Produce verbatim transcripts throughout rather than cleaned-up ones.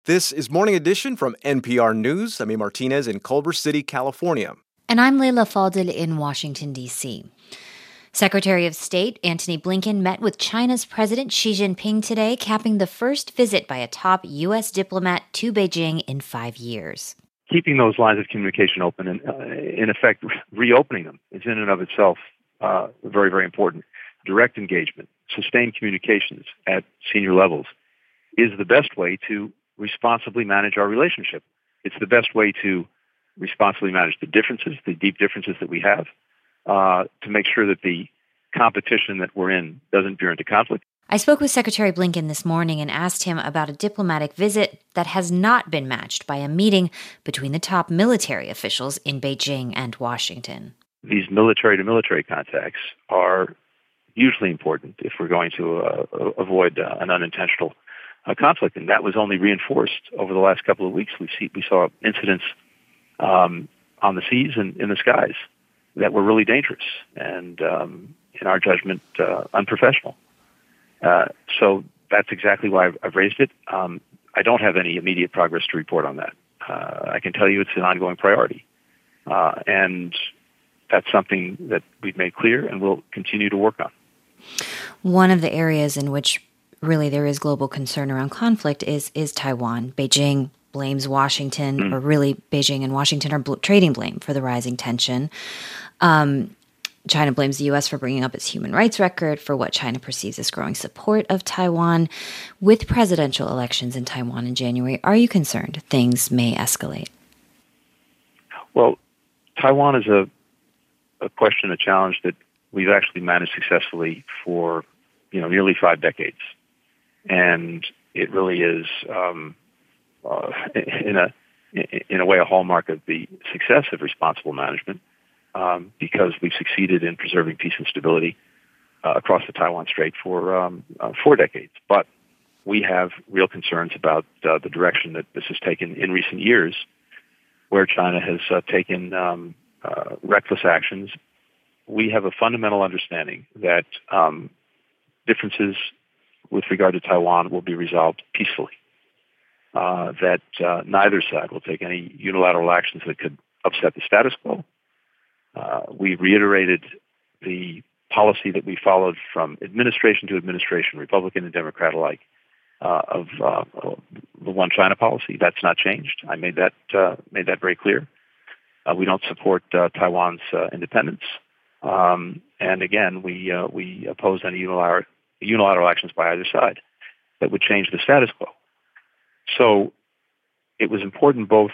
This is Morning Edition from N P R News. I'm A. Martinez in Culver City, California. And I'm Leila Fadel in Washington, D C Secretary of State Antony Blinken met with China's President Xi Jinping today, capping the first visit by a top U S diplomat to Beijing in five years. Keeping those lines of communication open and, uh, in effect, reopening them is in and of itself uh, very, very important. Direct engagement, sustained communications at senior levels is the best way to responsibly manage our relationship. It's the best way to responsibly manage the differences, the deep differences that we have, uh, to make sure that the competition that we're in doesn't veer into conflict. I spoke with Secretary Blinken this morning and asked him about a diplomatic visit that has not been matched by a meeting between the top military officials in Beijing and Washington. These military-to-military contacts are hugely important if we're going to uh, avoid uh, an unintentional uh, conflict, and that was only reinforced over the last couple of weeks. We see we saw incidents um, on the seas and in the skies that were really dangerous and, um, in our judgment, uh, unprofessional. Uh, so that's exactly why I've, I've raised it. Um, I don't have any immediate progress to report on that. Uh, I can tell you it's an ongoing priority. Uh, and that's something that we've made clear and we'll continue to work on. One of the areas in which really there is global concern around conflict is, is Taiwan. Beijing blames Washington, mm. or really Beijing and Washington are bl- trading blame for the rising tension. Um, China blames the U S for bringing up its human rights record, for what China perceives as growing support of Taiwan. With presidential elections in Taiwan in January, are you concerned things may escalate? Well, Taiwan is a, a question, a challenge that we've actually managed successfully for, you know, nearly five decades. And it really is, um, uh, in a in a way, a hallmark of the success of responsible management. Um, because we've succeeded in preserving peace and stability uh, across the Taiwan Strait for um, uh, four decades. But we have real concerns about uh, the direction that this has taken in recent years, where China has uh, taken um, uh, reckless actions. We have a fundamental understanding that um, differences with regard to Taiwan will be resolved peacefully, uh, that uh, neither side will take any unilateral actions that could upset the status quo. Uh, we reiterated the policy that we followed from administration to administration, Republican and Democrat alike, uh, of uh, the One China policy. That's not changed. I made that uh, made that very clear. Uh, we don't support uh, Taiwan's uh, independence, um, and again, we uh, we oppose any unilateral unilateral actions by either side that would change the status quo. So, it was important both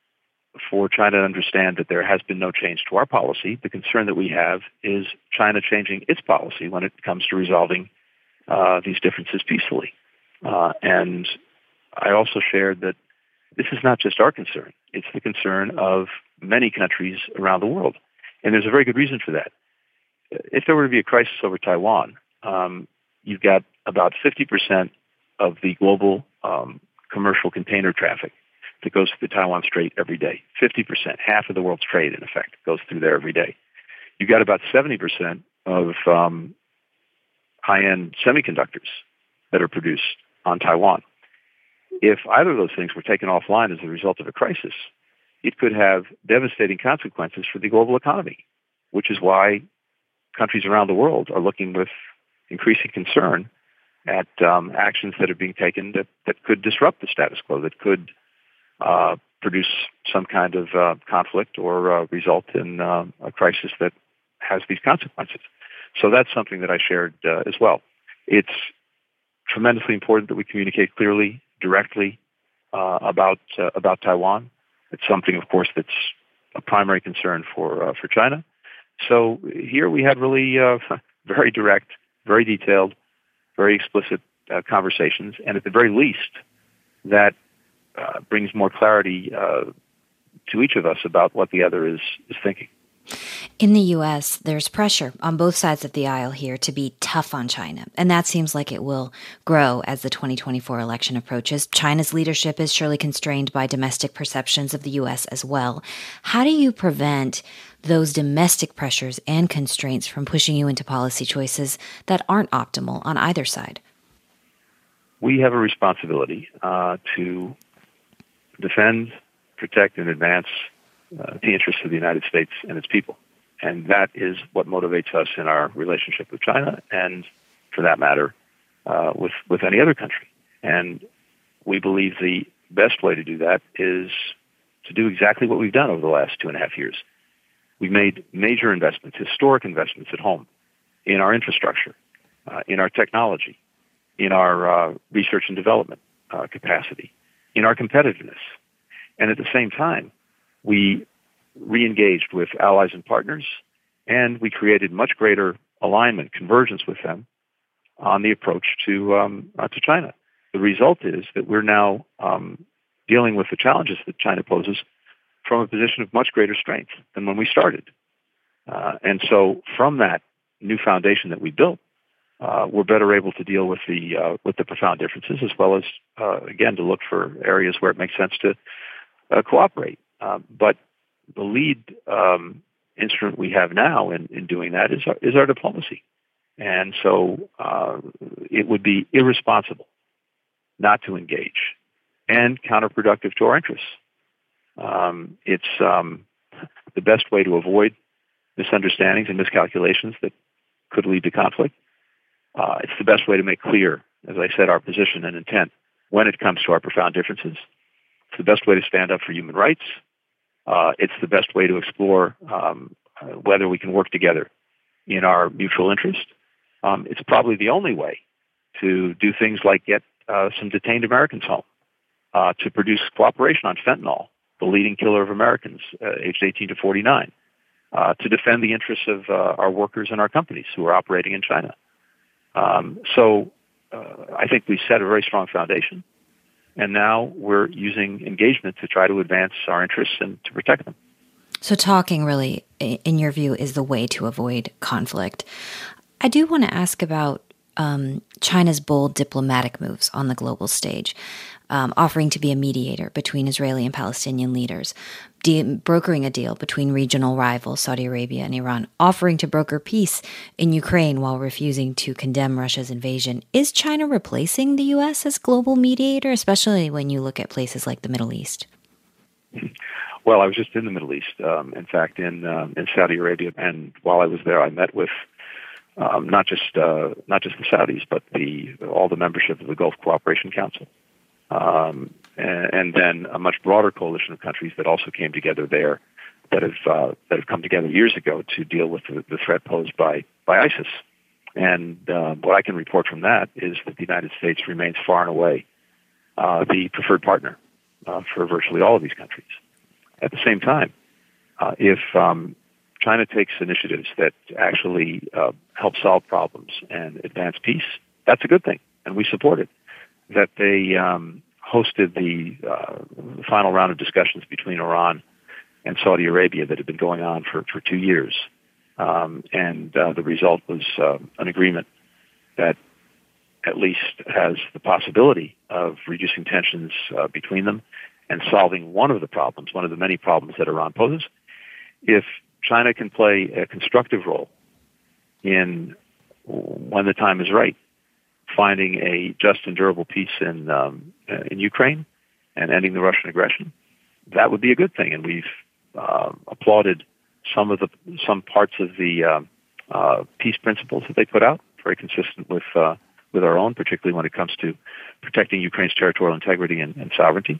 for China to understand that there has been no change to our policy. The concern that we have is China changing its policy when it comes to resolving uh, these differences peacefully. Uh, and I also shared that this is not just our concern. It's the concern of many countries around the world. And there's a very good reason for that. If there were to be a crisis over Taiwan, um, you've got about fifty percent of the global um, commercial container traffic that goes through the Taiwan Strait every day. fifty percent, half of the world's trade, in effect, goes through there every day. You've got about seventy percent of um, high-end semiconductors that are produced on Taiwan. If either of those things were taken offline as a result of a crisis, it could have devastating consequences for the global economy, which is why countries around the world are looking with increasing concern at um, actions that are being taken that, that could disrupt the status quo, that could Uh, produce some kind of uh, conflict or uh, result in uh, a crisis that has these consequences. So that's something that I shared uh, as well. It's tremendously important that we communicate clearly, directly uh, about uh, about Taiwan. It's something, of course, that's a primary concern for uh, for China. So here we had really uh, very direct, very detailed, very explicit uh, conversations, and at the very least, that Uh, brings more clarity uh, to each of us about what the other is, is thinking. In the U S, there's pressure on both sides of the aisle here to be tough on China, and that seems like it will grow as the twenty twenty-four election approaches. China's leadership is surely constrained by domestic perceptions of the U S as well. How do you prevent those domestic pressures and constraints from pushing you into policy choices that aren't optimal on either side? We have a responsibility uh, to defend, protect, and advance uh, the interests of the United States and its people. And that is what motivates us in our relationship with China and, for that matter, uh, with, with any other country. And we believe the best way to do that is to do exactly what we've done over the last two and a half years. We've made major investments, historic investments at home, in our infrastructure, uh, in our technology, in our uh, research and development uh, capacity, in our competitiveness. And at the same time, we re-engaged with allies and partners, and we created much greater alignment, convergence with them on the approach to um, uh, to China. The result is that we're now um, dealing with the challenges that China poses from a position of much greater strength than when we started. Uh, and so from that new foundation that we built, uh, we're better able to deal with the uh, with the profound differences, as well as, uh, again, to look for areas where it makes sense to uh, cooperate. Uh, but the lead um, instrument we have now in, in doing that is our, is our diplomacy. And so uh, it would be irresponsible not to engage and counterproductive to our interests. Um, it's um, the best way to avoid misunderstandings and miscalculations that could lead to conflict. Uh, it's the best way to make clear, as I said, our position and intent when it comes to our profound differences. It's the best way to stand up for human rights. Uh, it's the best way to explore um, uh, whether we can work together in our mutual interest. Um, it's probably the only way to do things like get uh, some detained Americans home, uh, to produce cooperation on fentanyl, the leading killer of Americans, uh, aged eighteen to forty-nine, uh, to defend the interests of uh, our workers and our companies who are operating in China. Um, so uh, I think we set a very strong foundation, and now we're using engagement to try to advance our interests and to protect them. So talking really, in your view, is the way to avoid conflict. I do want to ask about um, China's bold diplomatic moves on the global stage, um, offering to be a mediator between Israeli and Palestinian leaders, de- brokering a deal between regional rivals Saudi Arabia and Iran, offering to broker peace in Ukraine while refusing to condemn Russia's invasion. Is China replacing the U S as global mediator, especially when you look at places like the Middle East? Well, I was just in the Middle East, um, in fact, in um, in Saudi Arabia, and while I was there, I met with um, not just uh, not just the Saudis, but the all the membership of the Gulf Cooperation Council, um, and, and then a much broader coalition of countries that also came together there, that have uh, that have come together years ago to deal with the, the threat posed by by ISIS. And uh, what I can report from that is that the United States remains far and away uh, the preferred partner uh, for virtually all of these countries. At the same time, uh, if um, China takes initiatives that actually uh, help solve problems and advance peace, that's a good thing, and we support it. That they um, hosted the, uh, the final round of discussions between Iran and Saudi Arabia that had been going on for, for two years, um, and uh, the result was uh, an agreement that at least has the possibility of reducing tensions uh, between them and solving one of the problems, one of the many problems that Iran poses. If China can play a constructive role in, when the time is right, finding a just and durable peace in um, in Ukraine and ending the Russian aggression, that would be a good thing. And we've uh, applauded some of the some parts of the uh, uh, peace principles that they put out, very consistent with uh, with our own, particularly when it comes to protecting Ukraine's territorial integrity and, and sovereignty.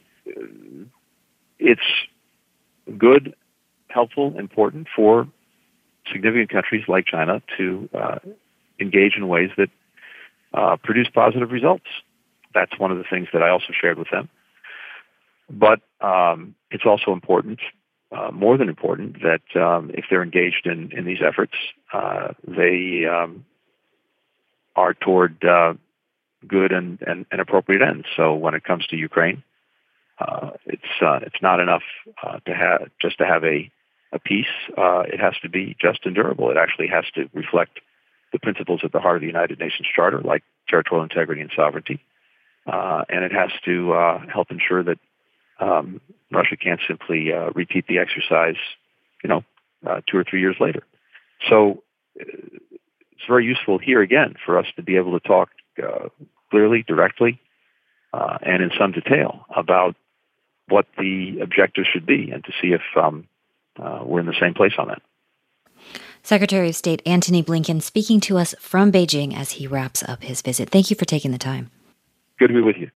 It's good, helpful, important for significant countries like China to uh, engage in ways that uh, produce positive results. That's one of the things that I also shared with them. But um, it's also important, uh, more than important, that um, if they're engaged in, in these efforts, uh, they um, are toward uh, good and, and, and appropriate ends. So when it comes to Ukraine, Uh, it's uh, it's not enough uh, to have just to have a a peace. Uh, it has to be just and durable. It actually has to reflect the principles at the heart of the United Nations Charter, like territorial integrity and sovereignty, uh, and it has to uh, help ensure that um, Russia can't simply uh, repeat the exercise, you know, uh, two or three years later. So uh, it's very useful here again for us to be able to talk uh, clearly, directly, uh, and in some detail about what the objectives should be and to see if um, uh, we're in the same place on that. Secretary of State Antony Blinken speaking to us from Beijing as he wraps up his visit. Thank you for taking the time. Good to be with you.